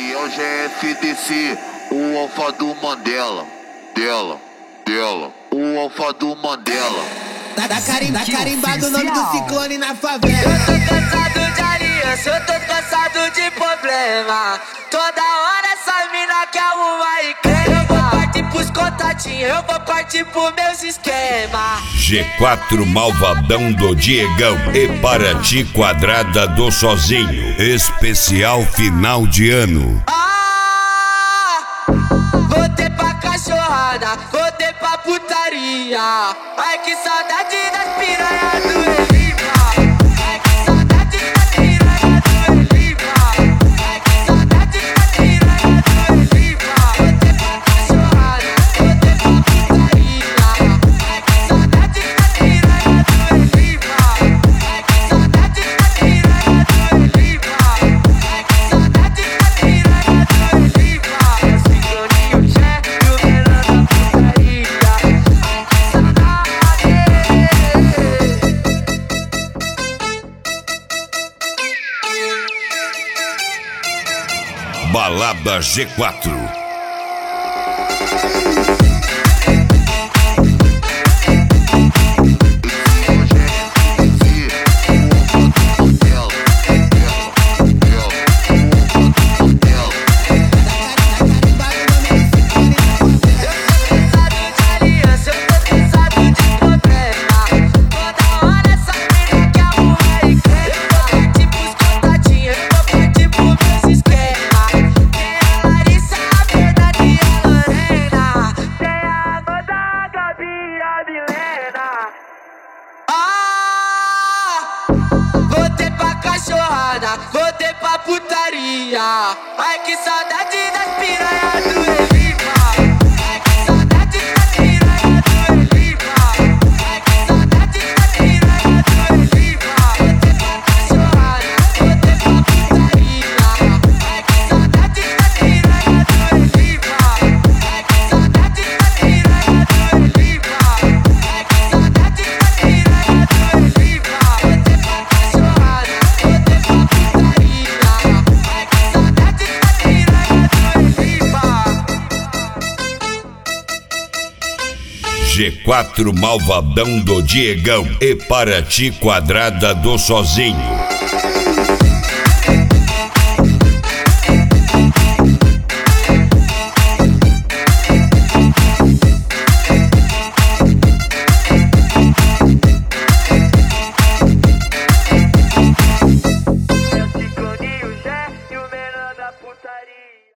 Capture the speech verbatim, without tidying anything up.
Esse é o G F D C, o alfa do Mandela. Dela, dela, o alfa do Mandela. Tá, tá, carim, tá carimbado o nome do ciclone na favela. Eu tô cansado de aliança, eu tô cansado de problema. Toda hora essa mina quer arrumar e crema. Eu vou partir pros contatinhos, eu vou partir pros meus esquemas. G quatro Malvadão do Diegão e Paraty Quadrada do Sozinho. Especial final de ano. Ah, voltei pra cachorrada, voltei pra putaria. Ai que saudade das piranhas do Elipa. Ai que saudade das piranhas do Elipa. Ai que saudade das piranhas do Elipa. Voltei pra cachorrada, voltei pra putaria. Ai que saudade das piranhas do Elipa. Ai que saudade das piranhas do Elipa. Ai que saudade das piranhas do Elipa. Eu sincroninho o Jé e o menor da putaria. Ai que saudade. Balada G quatro. Voltei pra cachorrada, voltei pra putaria. Ai que saudade das piranhas do Elipa. Ai que saudade das piranhas do Elipa. Ai que saudade das piranhas do Elipa. Voltei pra cachorrada, voltei pra putaria. Ai que saudade das piranhas do Elipa. Ai que saudade das piranhas do Elipa. Ai que saudade das piranhas do Elipa. Voltei pra cachorrada, voltei pra putaria. Ai que saudade das piranhas do Elipa. G quatro Malvadão do Diegão e Paraty Quadrada do Sozinho. Eu sincroninho o Jé e o menor da putaria.